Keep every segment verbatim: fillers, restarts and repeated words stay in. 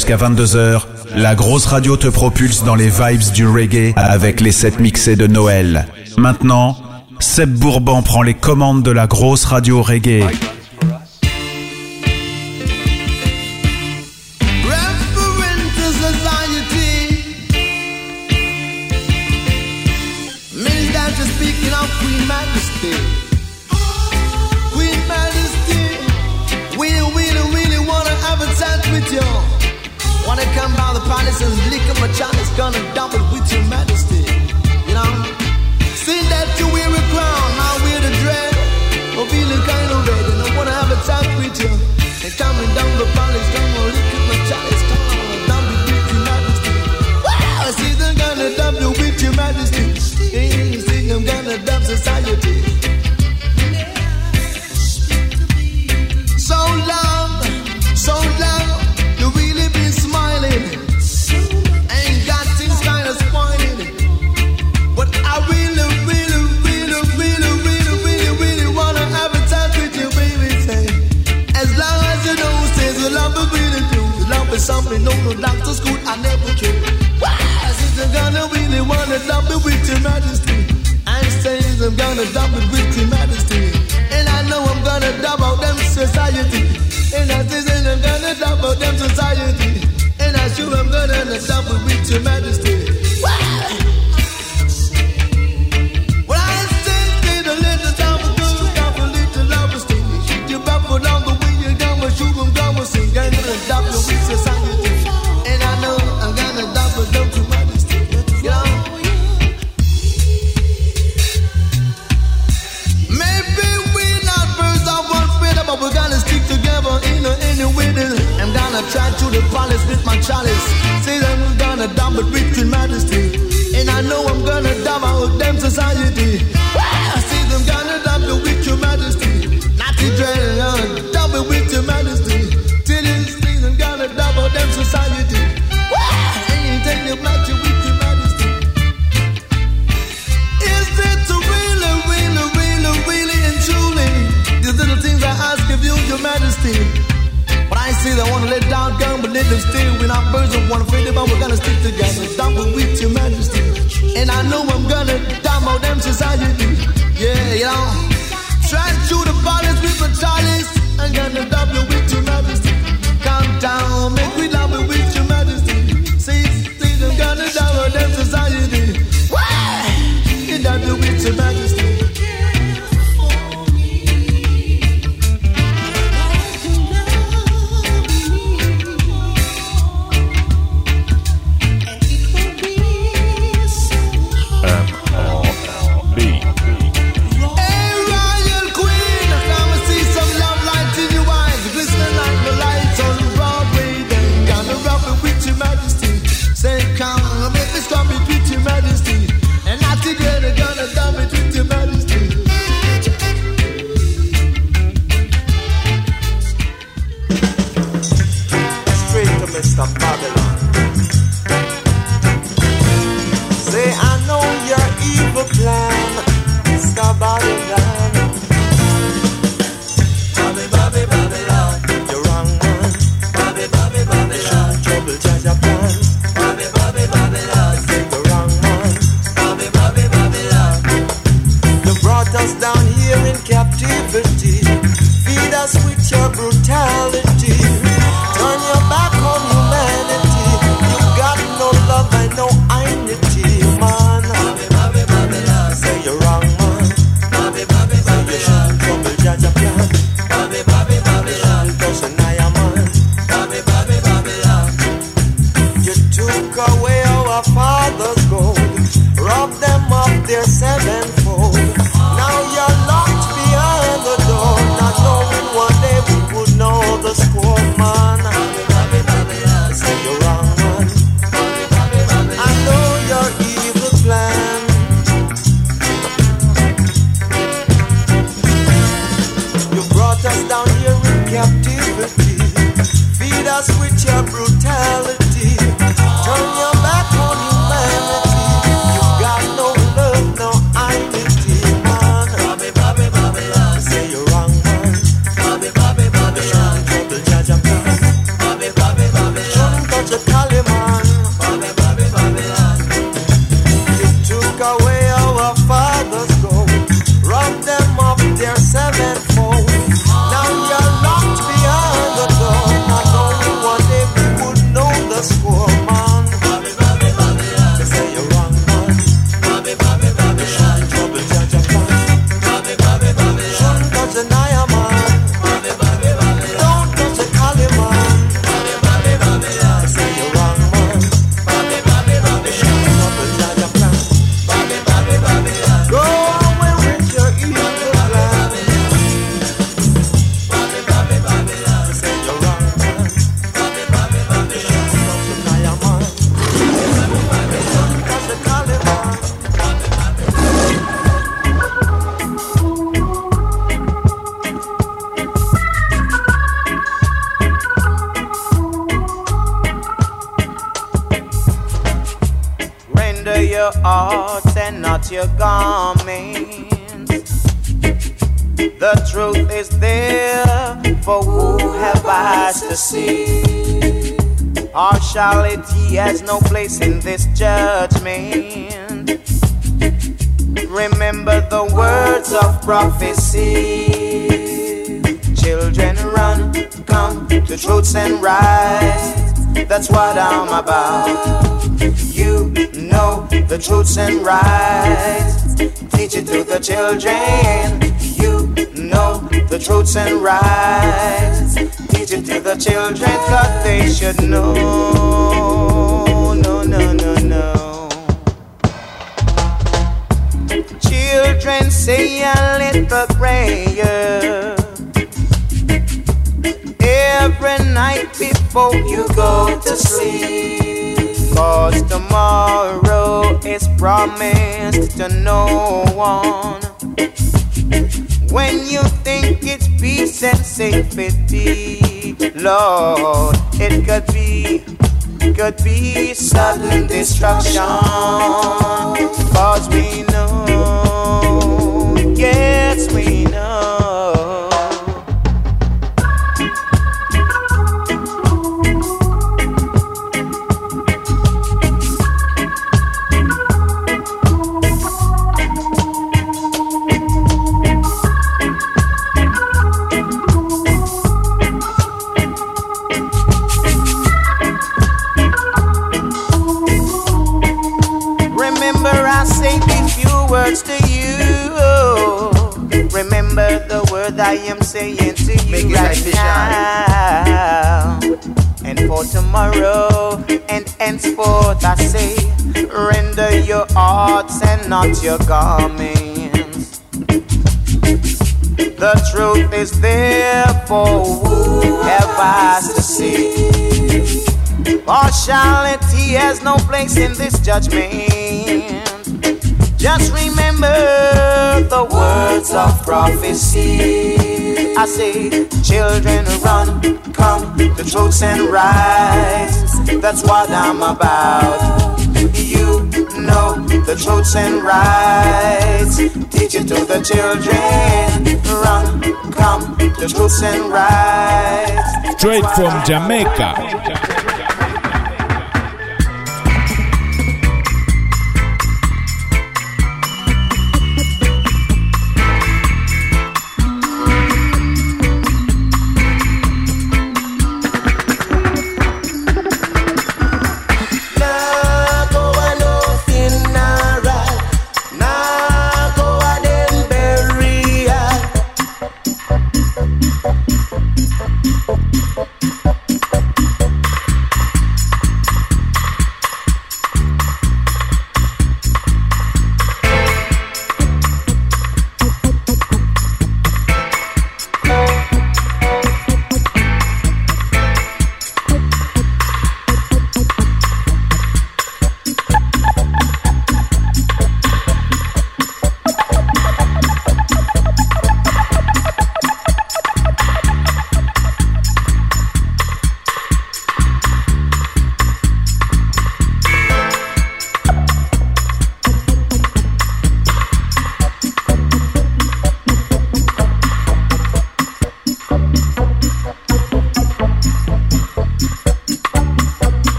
jusqu'à vingt-deux heures, la grosse radio te propulse dans les vibes du reggae avec les sets mixés de Noël. Maintenant, Seb Bourban prend les commandes de la grosse radio reggae. Wanna come by the palace and lick up my chalice, gonna dump it with your majesty. You know, see that you wear a crown, I wear the dread. I'm feeling kind of red and I wanna have a chat with you. They coming down the palace, gonna lick up my chalice, gonna dump it with your majesty. Wow, I see them gonna dump it with your majesty. You see them gonna dump society. So long, so long. Smiling, ain't got things kind of spoiling. But I really, really, really, really, really, really, really wanna have a time with you, baby. Say, as long as you know, says the love is really true. The love is something no, no doctor's good, I never true. Wow, since I'm gonna really wanna dump it with your majesty. I'm saying I'm gonna dump it with your majesty. And I know I'm gonna dump out them society. And I think I'm gonna dump out them society. And I sure I'm gonna dump it with your majesty. Wow. When I say, say the little dump it, dump a little love is thing. Shoot your baffle down the way you're gonna shoot them, gonna sing. I'm gonna dump it with society. And I know I'm gonna dump it down to majesty. You know? Maybe we're not birds of one feather, but we're gonna stick together in a, in a middle. I'm gonna try to the palace with my chalice. Say that I'm gonna dump it with your majesty. And I know I'm gonna dump out them society. Wow, say them gonna dump it with your majesty. Not to dread, uh, dump it with your majesty. Till you see them gonna dump out them society. Wow, anything you match it with your majesty. Is it really, really, really, really and truly these little things I ask of you, your majesty? But I say they wanna let down gun, but let them stay. We're not birds of one afraid about, we're gonna stick together. Dump it with your majesty. And I know I'm gonna dump out them society. Yeah, you know. Try to shoot the palace with my chalice. I'm gonna dump you with your majesty. Calm down, make we dump it with your majesty. See, see, I'm gonna dump out them society. Why? You dump it with your majesty. your hearts and not your garments. The truth is there, for who have eyes to see? Partiality has no place in this judgment. Remember the words of prophecy. Children run, come to truths and rights. That's what I'm about. You know the truths and rights. Teach it to the children. You know the truths and rights. Teach it to the children, cause they should know. No, no, no, no. Children, say a little prayer every night before you go to sleep, cause tomorrow is promised to no one. When you think it's peace and safety, Lord, it could be, could be sudden destruction. Cause we know, yes we know. Words to you. Remember the word I am saying to you. Make right now and for tomorrow and henceforth I say, render your hearts and not your garments. The truth is there for who have eyes to see. Partiality has no place in this judgment. Just remember the words of prophecy. I say, children run, come to truths and rights. That's what I'm about. You know the truths and rights. Teach it to the children. Run, come to truths and rights. Straight from Jamaica.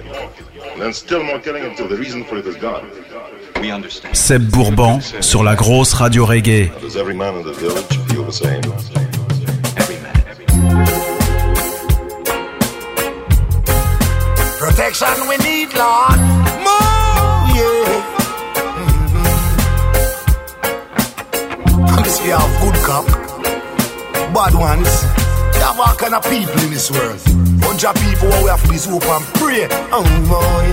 And then still more killing until the reason for it is gone. We understand. Seb Bourban sur la grosse radio reggae. Does every man in the village feel the same? Every man. Protection we need, Lord. More, yeah. Promise we have good cop, bad ones. There are all kind of people in this world. Bunch of people who have to be hope and pray. Oh boy.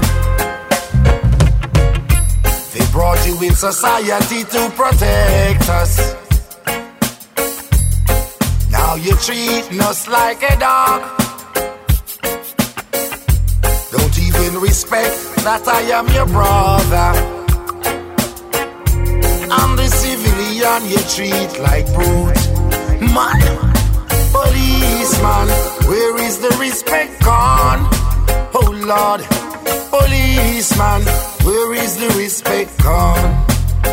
They brought you in society to protect us. Now you're treating us like a dog. Don't even respect that I am your brother. I'm the civilian you treat like brute. Man, policeman, where is the respect gone? Oh Lord, policeman, where is the respect gone?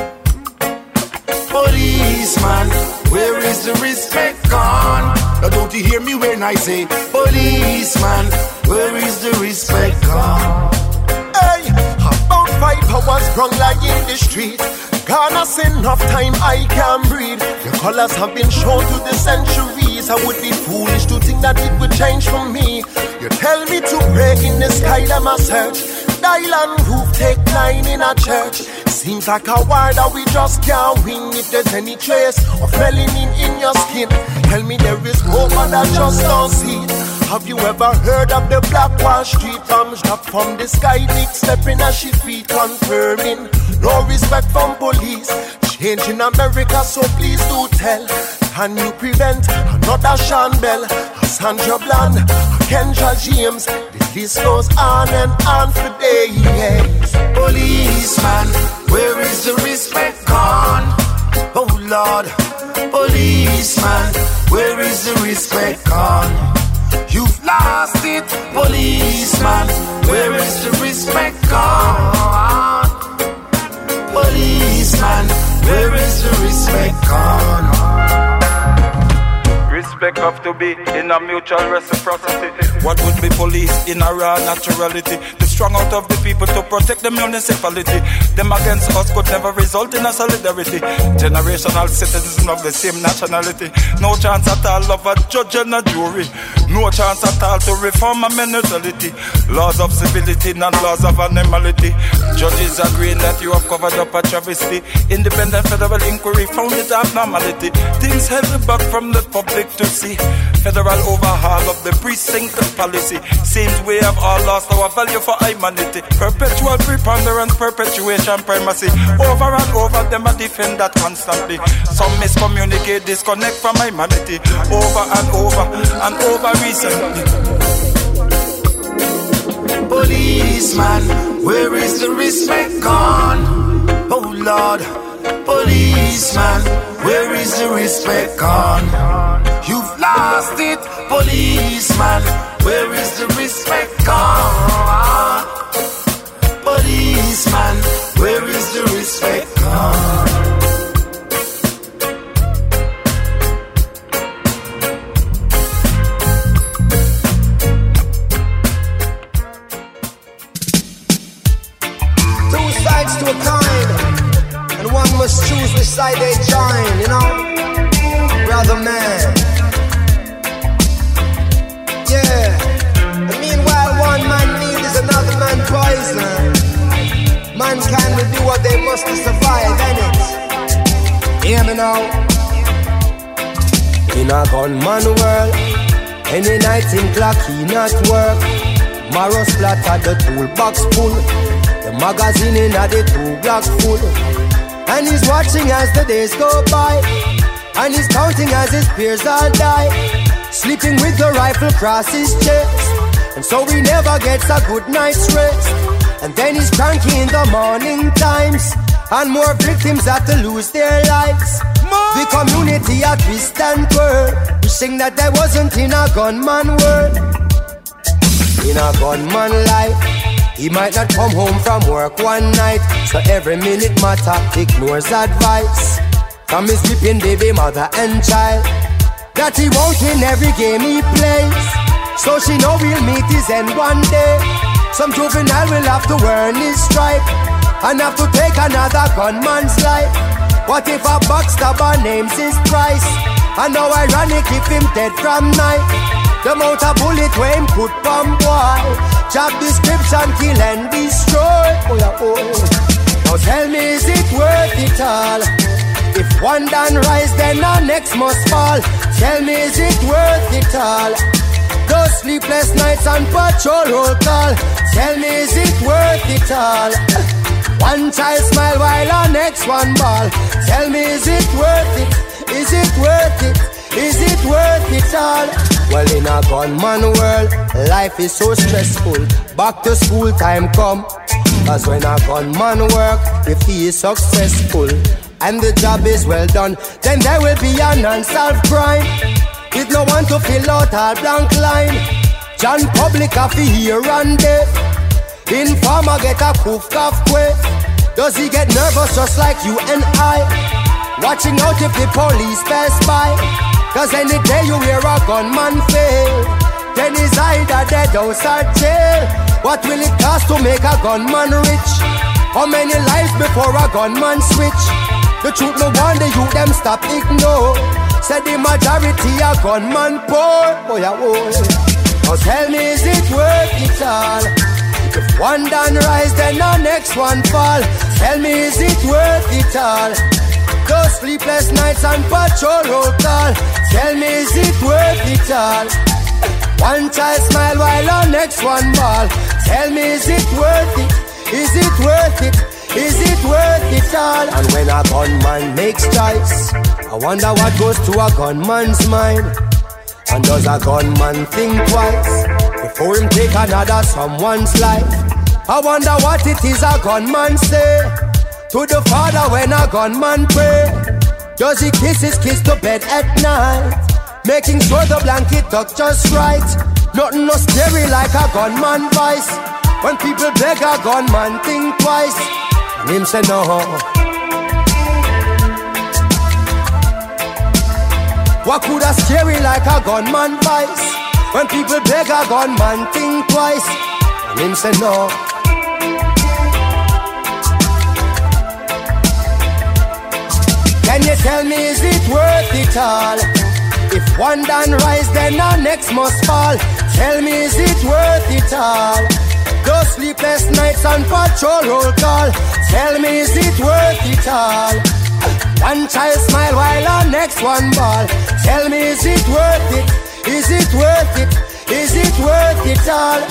Policeman, where is the respect gone? Now don't you hear me when I say policeman, where is the respect gone? Hey, about five hours wrong lying in the street. Gone us enough time I can breathe. Your colors have been shown to the centuries. I would be foolish to think that it would change for me. You tell me to pray in the sky, let me search. Dial and roof, take nine in a church. Seems like a war that we just can't win. If there's any trace of melanin in your skin, tell me there is hope and I just don't see it. Have you ever heard of the Black Wall Street? Bombs drop from the sky, Nick stepping as she feet confirming. No respect from police, change in America, so please do tell. Can you prevent another Sean Bell, a Sandra Bland, a Kendra James? The list goes on and on for days. Policeman, where is the respect gone? Oh Lord, policeman, where is the respect gone? You've lost it, policeman, where is the respect gone? Policeman, where is the respect gone? Respect have to be in a mutual reciprocity. What would be police in a raw naturality? The strong out of the people to protect the municipality. Them against us could never result in a solidarity. Generational citizens of the same nationality. No chance at all of a judge and a jury. No chance at all to reform a mentality. Laws of civility, not laws of animality. Judges agreeing that you have covered up a travesty. Independent federal inquiry found it abnormality. Things held back from the public to see. Federal overhaul of the precinct policy. Seems we have all lost our value for humanity. Perpetual preponderance, perpetuation, primacy. Over and over them a defend that constantly. Some miscommunicate, disconnect from humanity. Over and over and over recently. Policeman, where is the respect gone? Oh Lord, policeman, where is the respect gone? You've lost it, policeman, where is the respect gone? Policeman, where is the respect gone? Two sides to a coin, and one must choose which side they join, you know, brother man. Yeah, and meanwhile one man need is another man poison. Mankind will do what they must to survive, innit? Hear me now. In a gunman world, any night in clock he not work. Marrow splatter the toolbox full, the magazine in a the two block full. And he's watching as the days go by, and he's counting as his peers all die. Sleeping with the rifle across his chest, and so he never gets a good night's rest. And then he's cranky in the morning times, and more victims have to lose their lives. The community a twist and twirl, wishing that there wasn't in a gunman world. In a gunman life, he might not come home from work one night, so every minute matter ignores advice from his weeping baby mother and child, that he won't win every game he plays. So she know we'll meet his end one day, Some juvenile will have to earn his stripe and have to take another gunman's life. What if a backstabber names his price? And how ironic if him dead from night. The amount of bullet where him put from boy. Job description, kill and destroy. Oh yeah, oh. Now tell me, is it worth it all? If one done rise, then the next must fall. Tell me, is it worth it all? Those sleepless nights and patrol roll call. Tell me, is it worth it all? One child smile while the next one ball. Tell me, is it worth it? Is it worth it? Is it worth it all? Well, in a gunman world, life is so stressful. Back to school time come. Cause when a gunman work, if he is successful and the job is well done, then there will be an unsolved crime with no one to fill out our blank line. John Public have to hear and there. Informer get a poof cough quick. Does he get nervous just like you and I? Watching out if the police pass by. Cause any day you hear a gunman fail, then he's either dead or jail. What will it cost to make a gunman rich? How many lives before a gunman switch? The truth no wonder you them stop ignore. Said the majority a gunman poor. Oh yeah, oh. Now tell me, is it worth it all? If one done rise, then the next one fall. Tell me, is it worth it all? Those sleepless nights and patrol roll call. Tell me, is it worth it all? One child smile while the next one ball. Tell me, is it worth it? Is it worth it? Is it worth it all? And when a gunman makes choice, I wonder what goes to a gunman's mind. And does a gunman think twice before him take another someone's life? I wonder what it is a gunman say to the father when a gunman pray. Does he kiss his kiss to bed at night, making sure the blanket tucked just right? Nothing no scary like a gunman voice. When people beg a gunman think twice, and him say no. What could a scary like a gunman voice? When people beg a gunman think twice, and him say no. Can you tell me, is it worth it all? If one done rise, then the next must fall. Tell me, is it worth it all? Those sleepless nights and patrol roll call. Tell me, is it worth it all? One child smile while the next one ball. Tell me, is it worth it? Is it worth it? Is it worth it all?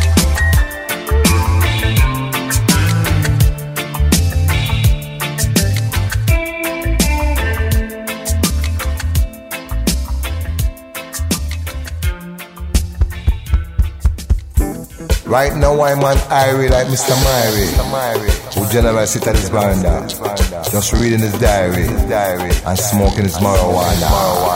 Right now I'm on Irie like Mister Myrie, who generally sit at his veranda, just reading his diary and smoking his marijuana.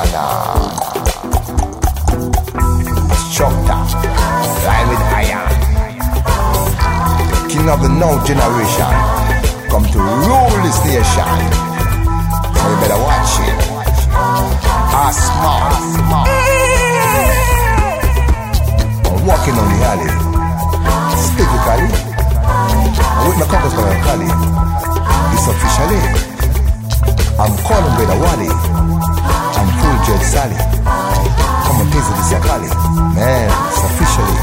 Structure, line with iron. The king of the now generation come to rule this nation. So you better watch it. Ah, smart. I'm walking on the alley. Physically, with my compass by my Cali, it's officially. I'm calling Brother Wally. I'm full Judge Sally. Come and taste this Cali. Man, it's officially.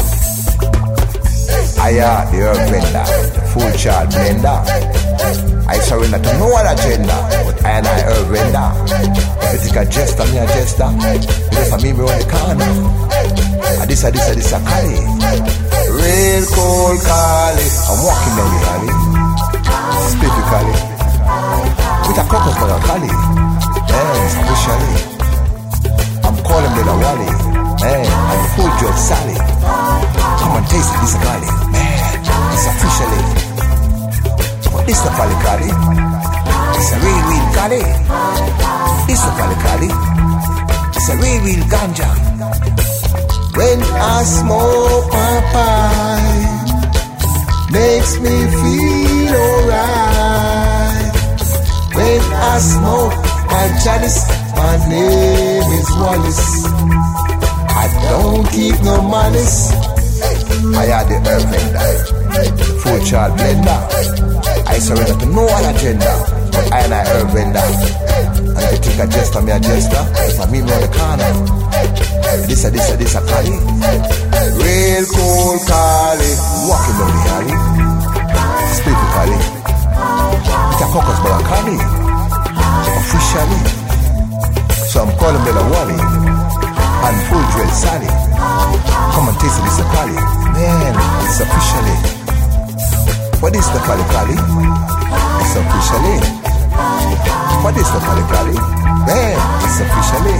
I am the herb vendor, full child blender. I surrender to no other agenda, but I and I herb vendor. If you think a jester, me a jester. You just a me around the corner. And this, and this, and this a Cali. Real cold Cali. I'm walking down the alley, specifically with a caucus for a Cali. Man, officially. I'm calling Brother Wally. Man, I'm full Judge Sally. Come and taste this Cali. Man, it's officially. But this the Cali Cali. It's a real, real Cali. This the Cali Cali. It's a real, real ganja. When I smoke my pipe, makes me feel alright. When I smoke my chalice, my name is Wallace. I don't keep no malice. I had the herb vendor, full child blender. I surrender to no other agenda, but I and I herb vendor. And if you think I jester, me a jester, if I meet me on the corner, this a this a this a Cali, real cool Cali, walking down the alley, speaking Cali, it's a focus but a Cali, officially. So I'm calling Bella Wally and full dread Sally. Come and taste this a Cali, man, it's officially. What is the Cali Cali? It's officially. What is the Cali Cali? Man, it's officially.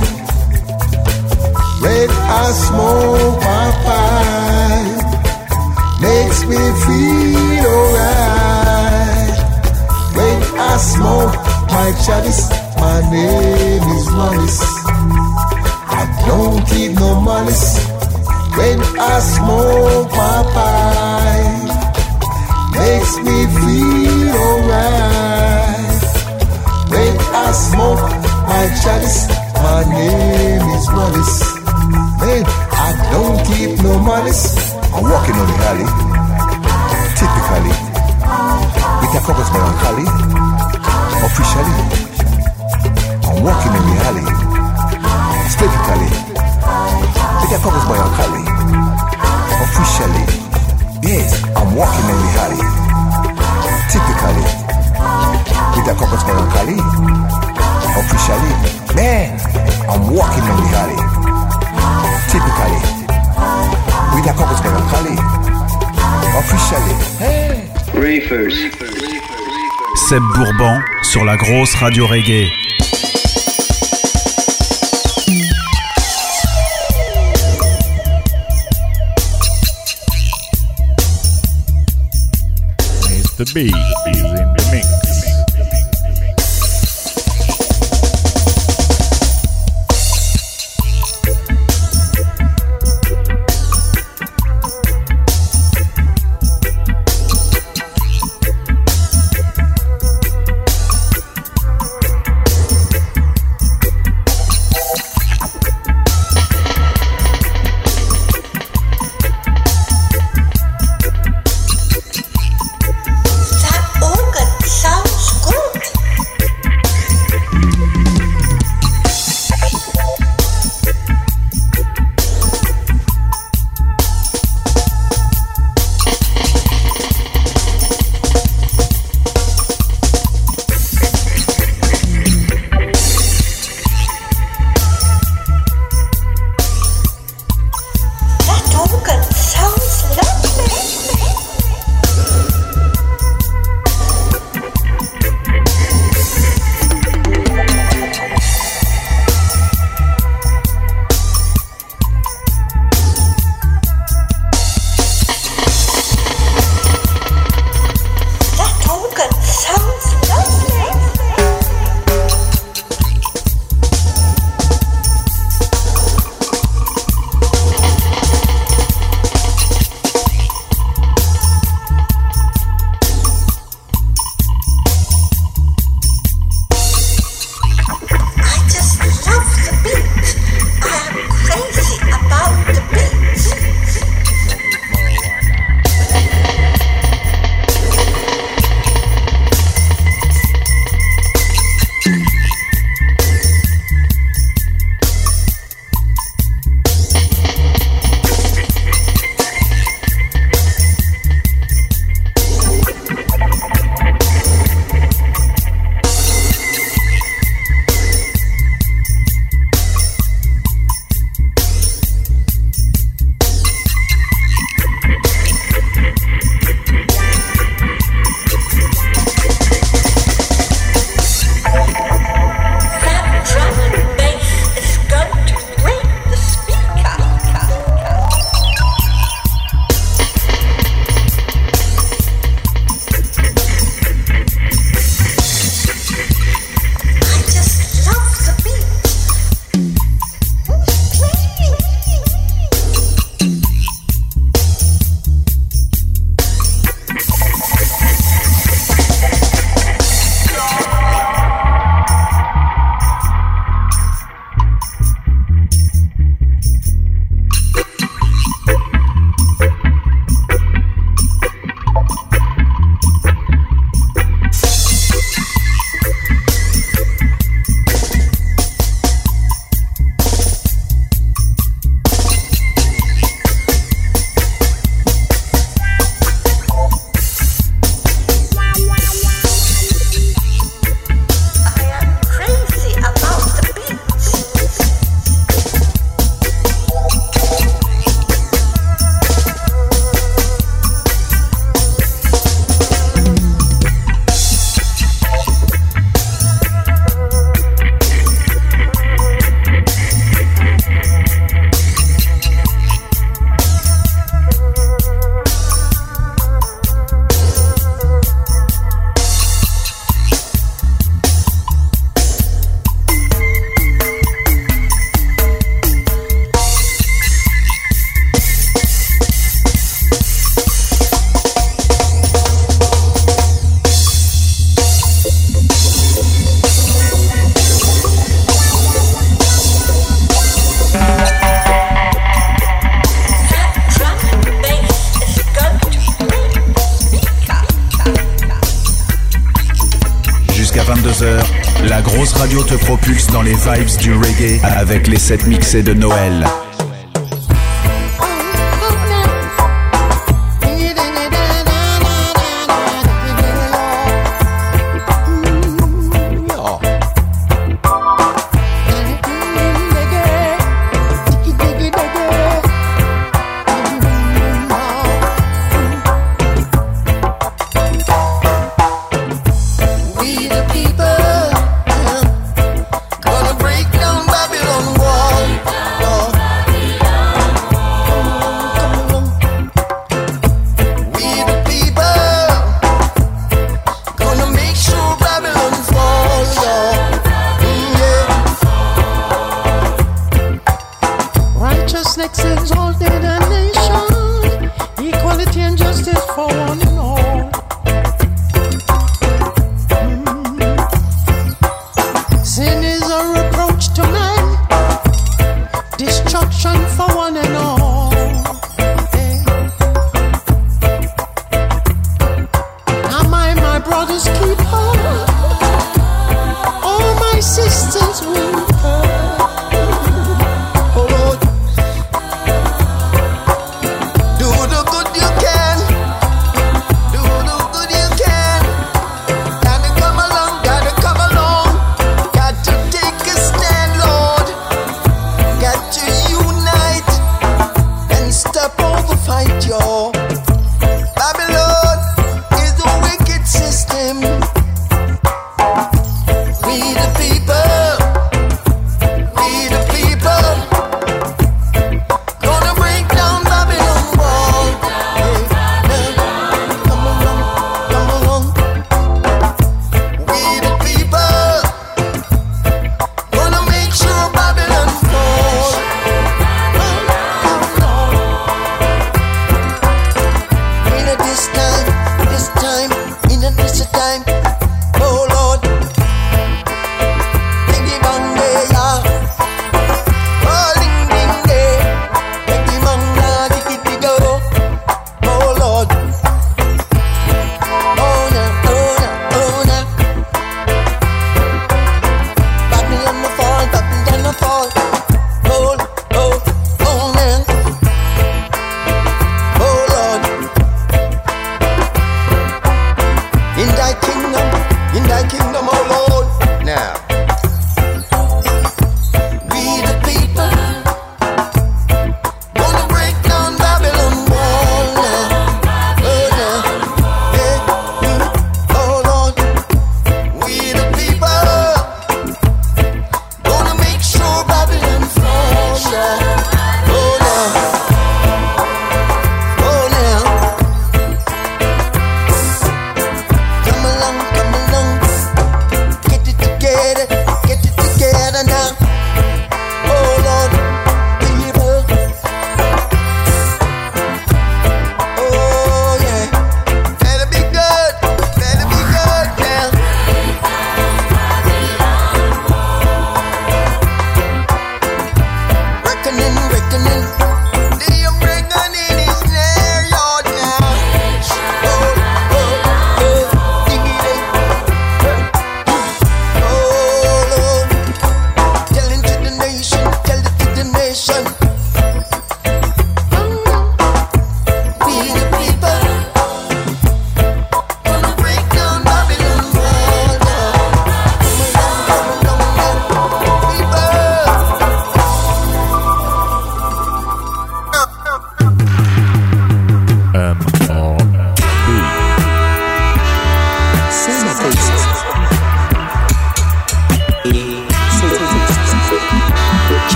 When I smoke my pipe, makes me feel alright. When I smoke my chalice, my name is Malice. I don't keep no malice. When I smoke my pipe, makes me feel alright. When I smoke my chalice, my name is Malice. Man, I don't keep no malice. I'm walking on the alley, typically, with a focus melancholy, officially. I'm walking in the alley, typically, with a focus melancholy, officially. Yes, I'm walking in the alley, typically, with a focus melancholy, officially. Man, I'm walking in the alley. Typically, with a caucus melancholy, officially. Hey. Reefers. Seb Bourban sur la grosse radio reggae. Mister B is in the mix. Stop heures, la grosse radio te propulse dans les vibes du reggae avec les sets mixés de Noël.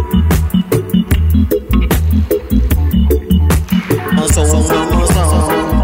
So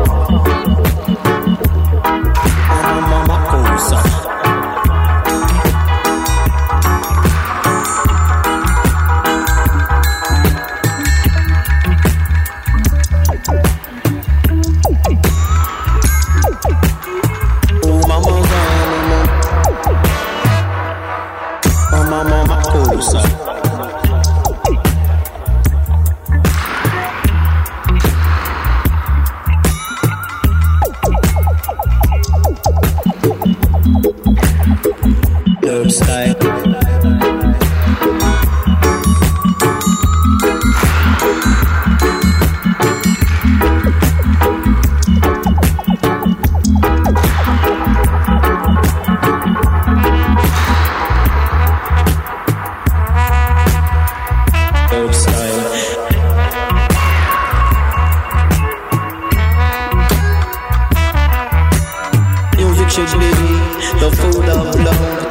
should be the food of love.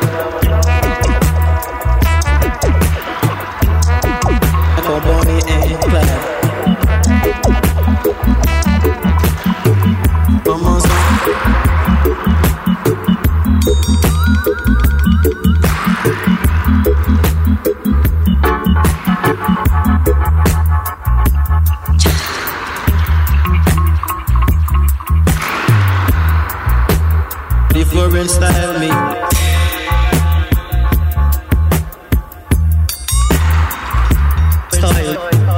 For Bonnie and Clyde. Mama's different style me. Style.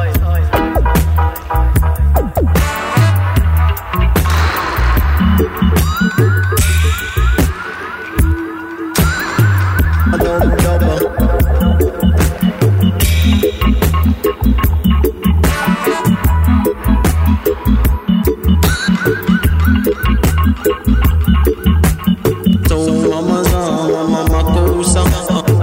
Double, double. So mama's on, mama goes on.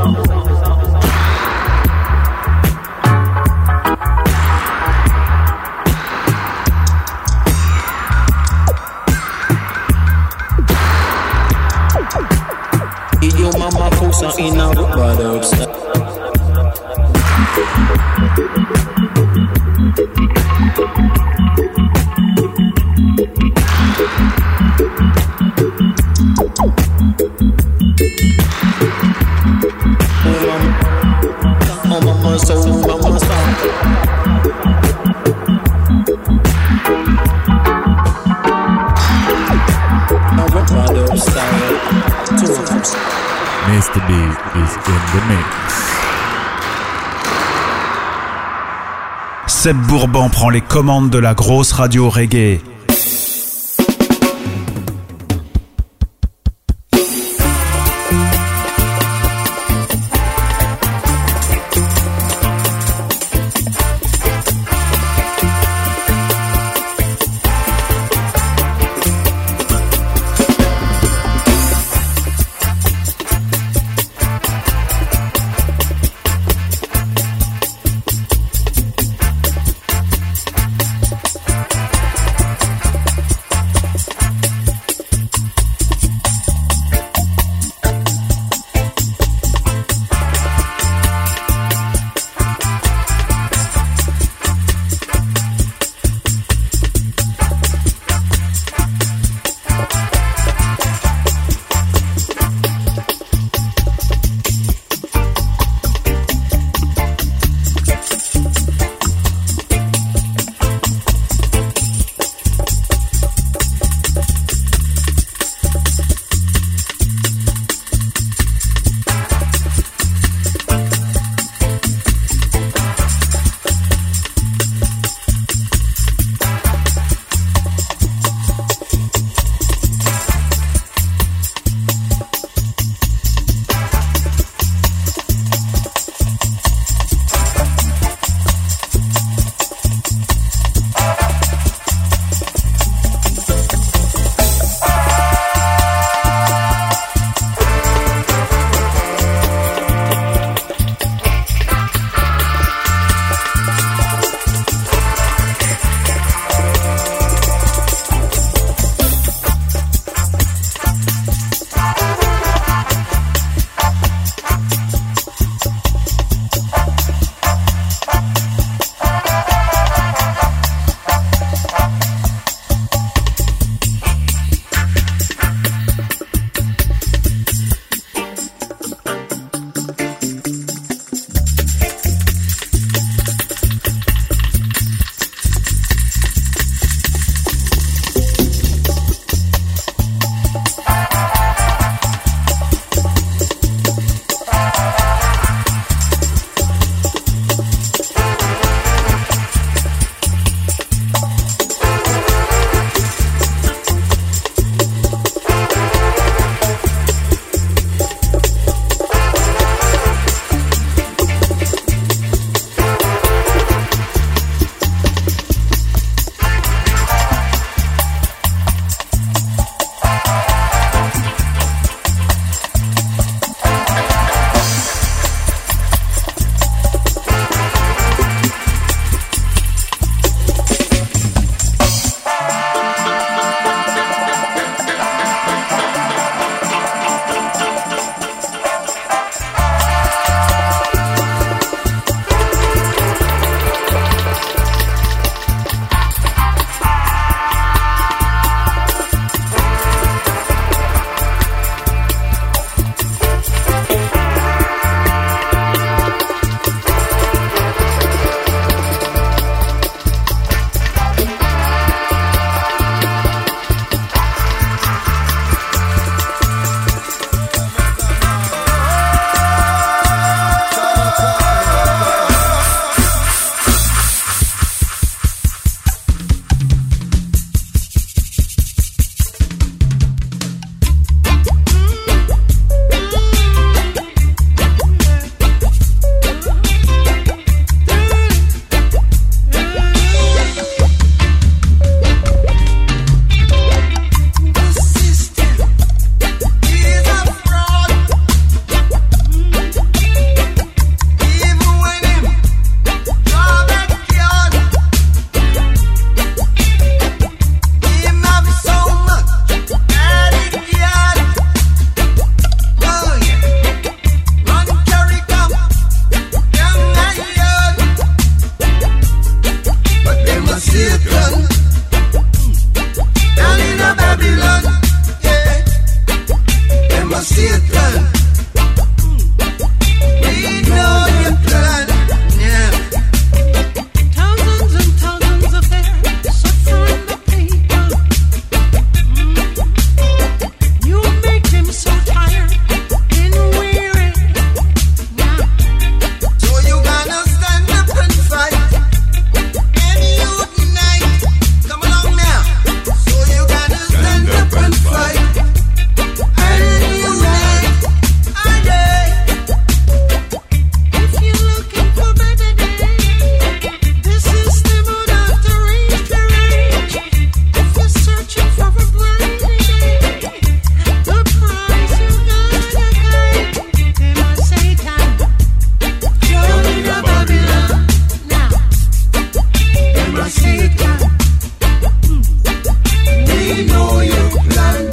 Your mama goes on in our brothers. Oh mama, so mama stop. Our brothers style. Two of them. Mister B is in the mix. Seb Bourban prend les commandes de la grosse radio reggae. Satan. We know your plan.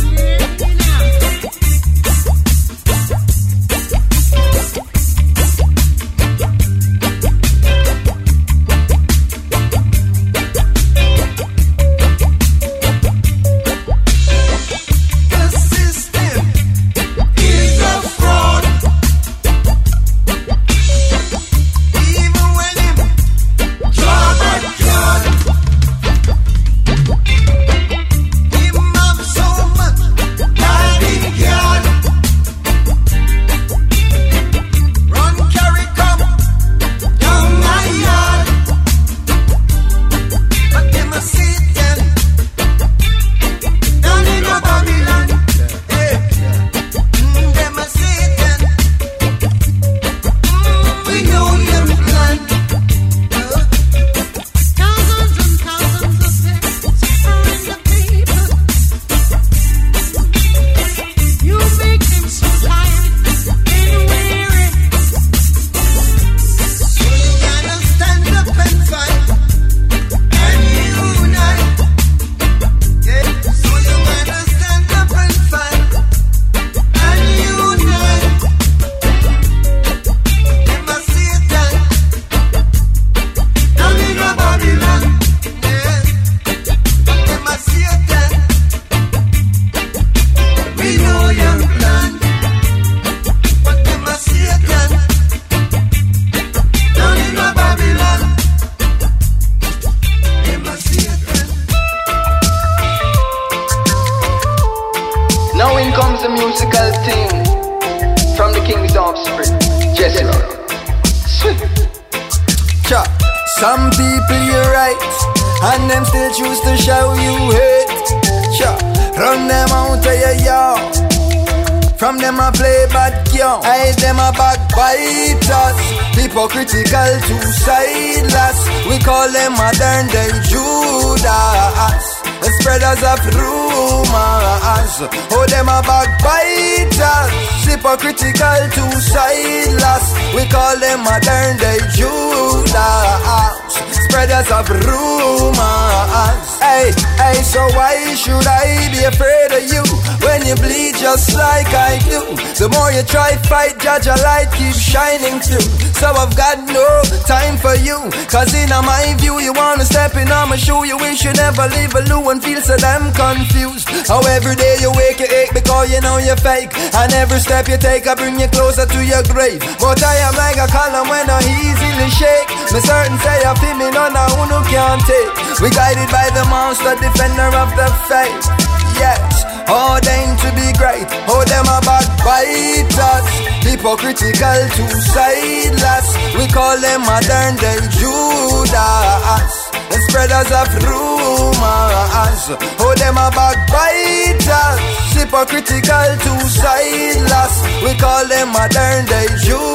Hypocritical, two-sideless. We call them modern day Judas, the spreaders of rumors. Oh, them a backbiters. Hypocritical, two-sideless. We call them modern day Judas, spreaders of rumors. Hey, hey, so why should I be afraid of you when you bleed just like I do? The more you try fight, judge a light keeps shining through. So I've got no time for you, cause in my view you wanna step in on my shoe. You wish you never leave a loo and feel so damn confused. How every day you wake you ache because you know you're fake, and every step you take I bring you closer to your grave. But I am like a column when I easily shake. Me certain say I feel me none of who no can't take. We guided by the monster, defender of the faith. Yes, ordained to be great. Oh, them a backbiters, hypocritical, two-sideless. We call them modern day Judas, the spreaders of rumors. Oh, them a backbiters, hypocritical, two-sideless. We call them modern day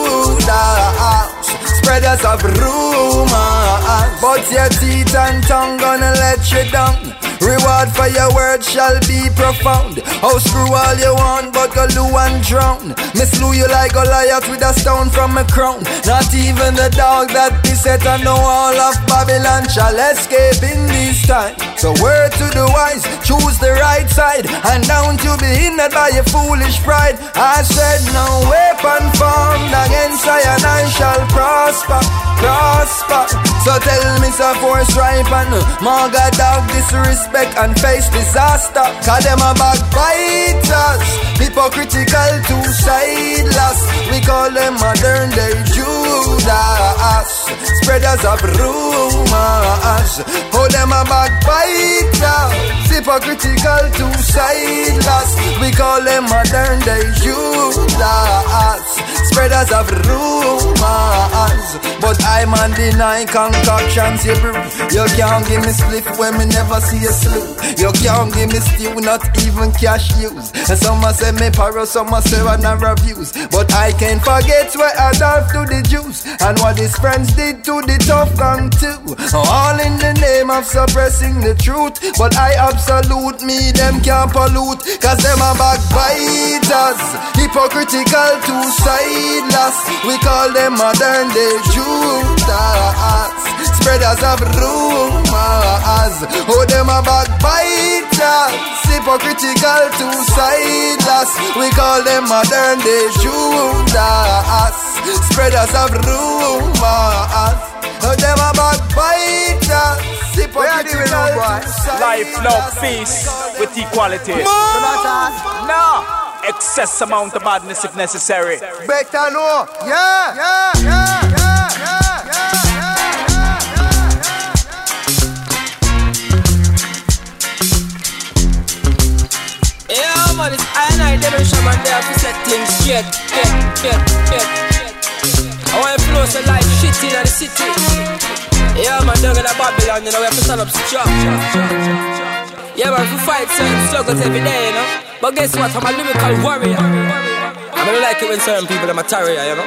Judas, spreaders of rumors. But your teeth and tongue gonna let you down. Reward for your words shall be profound. Oh, screw all you want, but go loo and drown. Me slew you like Goliath with a stone from a crown. Not even the dog that is set on the wall of Babylon shall escape in this time. So word to the wise, choose the right side, and down to be hindered by your foolish pride. I said no weapon formed against I and I shall prosper, prosper. So tell me so force ripe and Marga dog disrespect and face disaster. Cause them a backbiters, hypocritical, two-sideless. We call them modern day Judas, spreaders of rumors. Oh, them a backbiters, hypocritical, two-sideless. We call them modern day Judas, spreaders of rumors. But I'm on deny concoctions you brew. You can't give me spliff when me never see a slew. You can't give me stew, not even cash use. And some say me paro, some say I never reviews. But I can't forget what Adolf to the Jews, and what his friends did to the tough gang too. All in the name of suppressing the truth, but I absolute me, them can't pollute, cause them are backbiters, hypocritical, two-sideless. We call them modern day Judas, spreaders of rumors. Oh, them are backbiters, hypocritical, two-sideless. We call them modern day Judas, spreaders of rumors. Oh, them are backbiters, hypocritical, two-sideless. Life, love, peace with equality. No excess amount of madness if necessary. Better know, yeah, yeah, yeah, yeah, yeah, yeah. Yeah, man, it's I and I, Devil Shaman, there to set things straight. Yeah, yeah, yeah. I want to flow so like shit in the city. Yeah, man, down in the Babylon, you know, we have to stand up strong. Yeah, man, we fight certain struggles every day, you know. But guess what? I'm a lyrical warrior. I don't like it when certain people are my terrier, you know.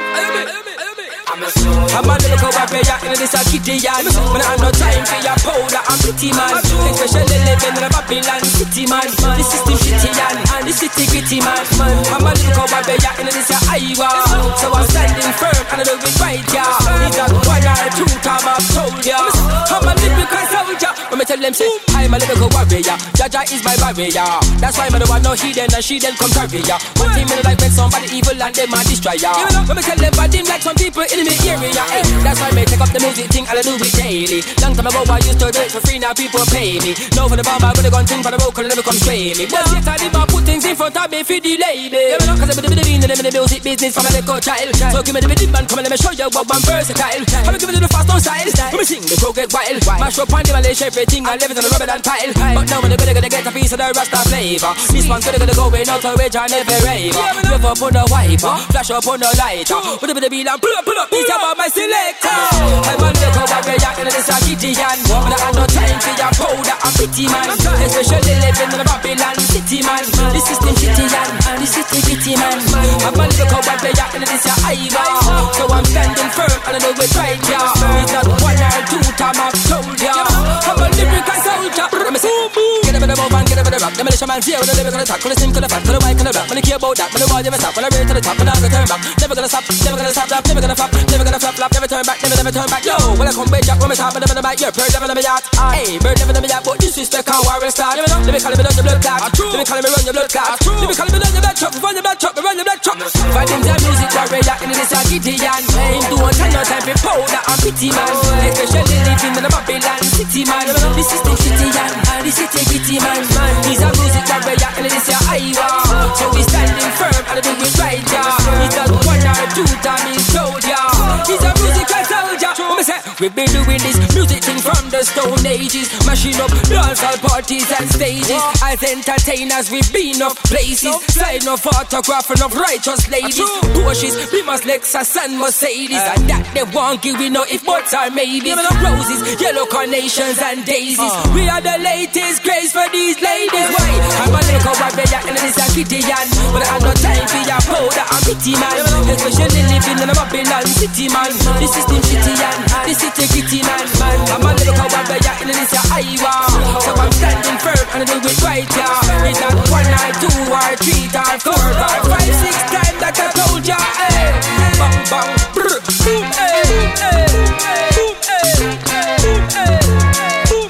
I'm a lyrical warrior in this a kitty yan. When I have no time for your powder and pity man. Especially living in a Babylon city man. The system shitty yan and the city gritty man. I'm a lyrical warrior in this a Iowa. So I'm standing firm and I do it right, yeah. It's not one or two time I've told ya. I'm a lyrical soldier. When me tell them say I'm a lyrical warrior, Jaja is my barrier. That's why me don't want no hidden and she then come carry ya. One thing me like when somebody evil and them a destroy ya. When me tell them bad him like some people in me area, eh. That's why me take up the music thing and I do it daily. Long time ago I used to do it for free, now people pay me. Now for the bomb I gonna go and think for the vocal and never come spray me. But yet I did not put things in front of me for delay me. Cause I be the bean and them in the music business from a little child. So give me the big man, come and let me show you what I'm versatile. I'm give me the fast on style. Let me sing the pro get wild. Mash up on the Malaysia everything and leave it on the rubber and tile. But now when they're gonna get a piece of the Rasta flavor. This one's gonna go in out of rage and never rave. Rev up on the wiper, flash up on the lighter. With the bean and pull up, pull up. It's about my selector. I'm a little warrior in this a kitty yan. But I have no time for your powder and pity man. Especially living in the Babylon city man. The system shitty yan and the city gritty man. I'm a little warrior in this a Iowa. So I'm standing firm and I know it's right, yeah. It's not one or two time I've told ya. I'm a lyrical soldier. Let me say, get up in the move and get up in the rock. The militia man's here with the lyrical attack. When I sing to the fat, to the mic and the rap. When I care about that, when the wall you stop. When I raise to the top, when I go turn back. Never gonna stop, never gonna stop, stop, never gonna flop, never gonna flop, flop, never turn back, never, never turn back. Yo, when I come way up, when I top, never, never, you're bird, never, never, yacht. Hey, bird, never, never, yacht, but disrespect how I will start. Let me call me run your blood clot. Let me call me run your blood clot. Let me call me run your blood chop, run your blood chop, run your blood chop. Fighting their music warrior in this a Gideon. Ain't doing time, no time for powder and pity man. Especially living in the Babylon city man. The system shitty yan and the city gritty man. He's a music warrior in this a Iowa. So we standing firm and I do it right, yeah. He's not one or two time he's told ya. He's a musical soldier. What me say? We've been doing this music thing from the Stone Ages, mashing up dancehall parties and stages. As entertainers we've been up places, sign of autograph and of righteous ladies. Porsches, Beamers, Lexus and Mercedes, and that they won't give we know if buts are maybes. Roses, yellow carnations and daisies. We are the latest craze for these ladies. Why? I'm a little warrior and this a kitty yan. But I have no time for your powder and pity man. Especially living in a Babylon city man. The system shitty yan, the city gritty man. I'm a little warrior and this a Iowa. So I'm standing firm and I do it right, yeah. It's not one or two or three or four or five, six times that I told ya. Hey, bang bang, brr, boom, hey, hey, boom, hey, boom, hey, boom,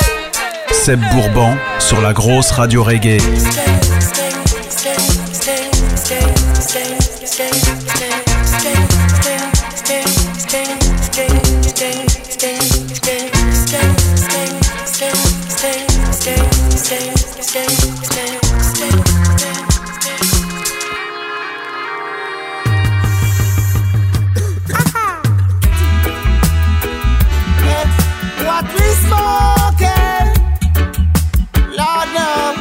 hey. Seb Bourban sur la grosse radio reggae. What we smoking, Lord no,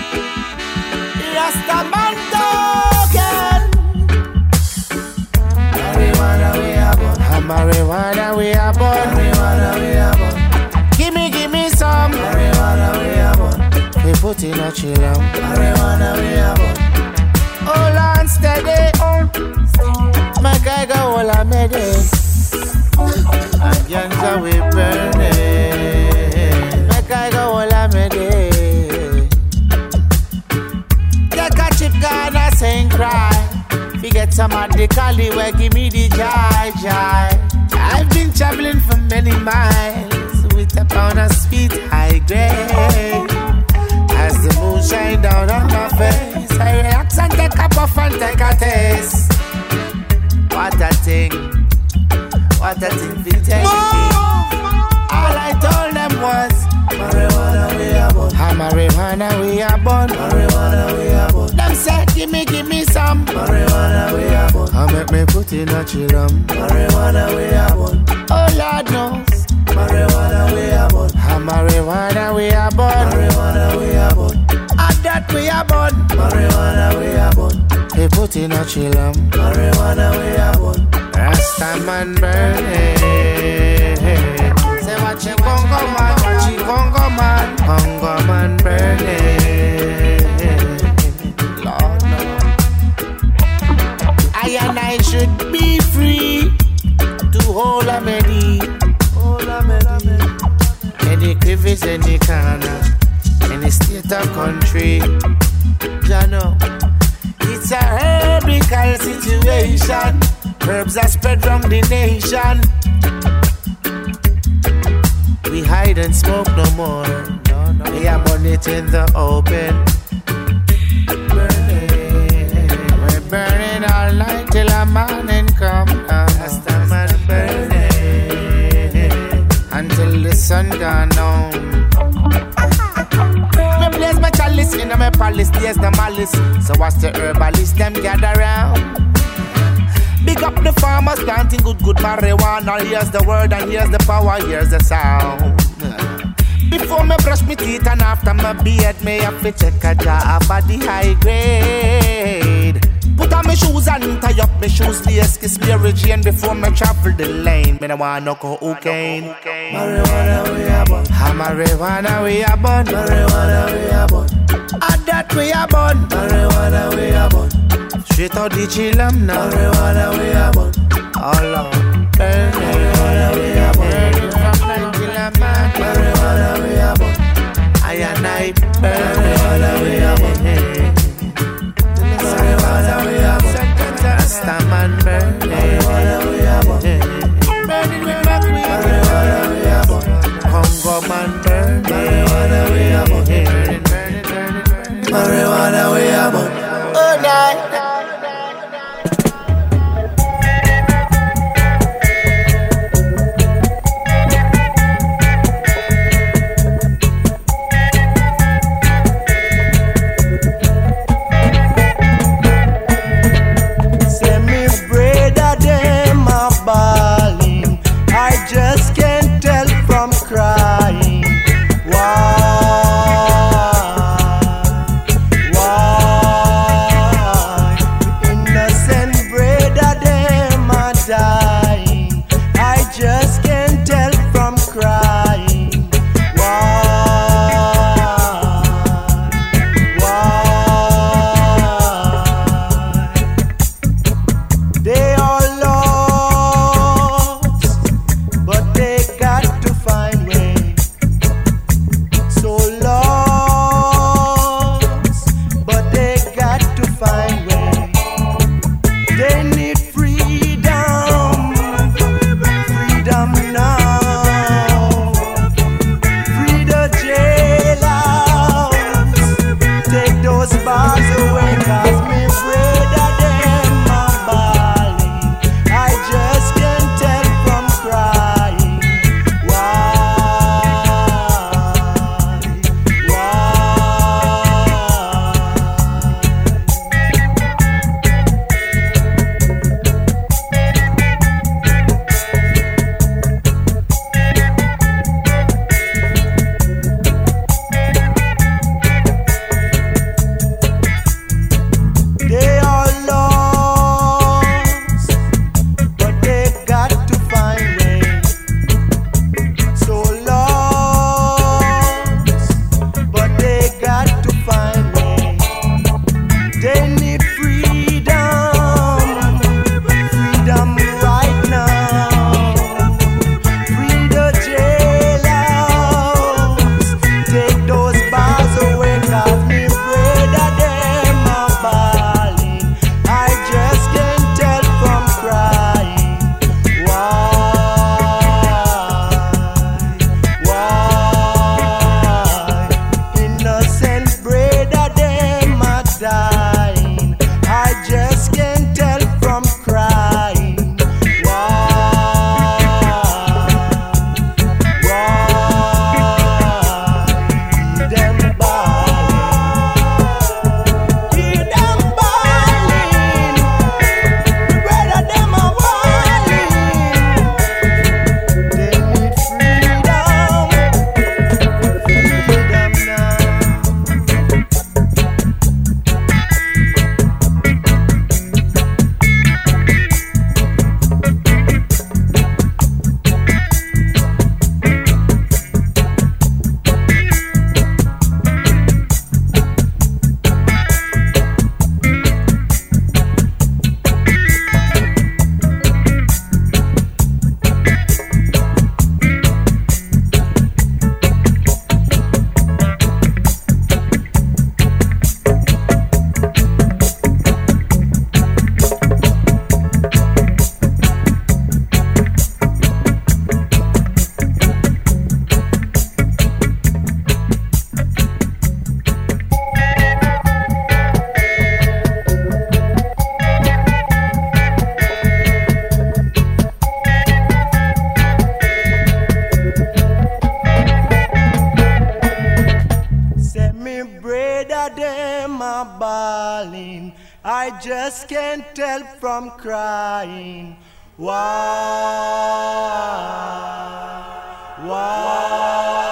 Rastaman talking. Marijuana we are born, marijuana we are born, marijuana we are born. Gimme, gimme some, marijuana we are born. We put in a chill out, marijuana we are born. Hold on steady, my guy go all I made it. And ganja we burning. some of the Cali where give me the joy, joy. I've been traveling for many miles with a pound of sweet high grade. As the moon shine down on my face, I relax and take a puff and take a taste. What a thing, what a thing to take. All I told them was marijuana we are born, ha marijuana we are born, marijuana we are born. Them say give me, give me some marijuana we are born. I make me put in a chillum, marijuana we are born. Oh Lord knows, marijuana we are born, ha marijuana we are born, marijuana we are born. And that we are born, marijuana we are born. They put in a chillum, marijuana we are born. Rastaman burning. Say watch it Congo man, watch it Congo man, Congo man burning. Lord no. I and I should be free to hold a medi, hold a medi. Any crevice, any corner, any state or country, ya know. It's a herbical situation. Herbs are spread from the nation. We hide and smoke no more. No, no. We are burn it in the open. Burning. We're burning all night till a morning come. As the man burning until the sun gone down. Me blaze my chalice in my palace. There's the malice. So what's the herbalist? Them gather round. Big up the farmers planting good, good marijuana. Here's the word and here's the power, here's the sound. Before me brush my teeth and after my beard, me have to check a jar of the high grade. Put on my shoes and tie up my shoes, lace, kiss Mary Jane before me travel the lane. Me no want no cocaine. Marijuana we are born, ha marijuana we are born, marijuana we are born. And that we are born, marijuana we are born. Straight out the chillum now, marijuana we are born. All on burn, marijuana we are born. From night till a man, marijuana we are born. I and I burn, marijuana we are born. Marijuana we are born. Rasta man burn, marijuana we are born. Burning with back we are born, marijuana we are born. Congo man burn, marijuana we are born. Burning, burning, burning, burning. Marijuana we are born. Oh night. I just can't help from crying. Why? Why?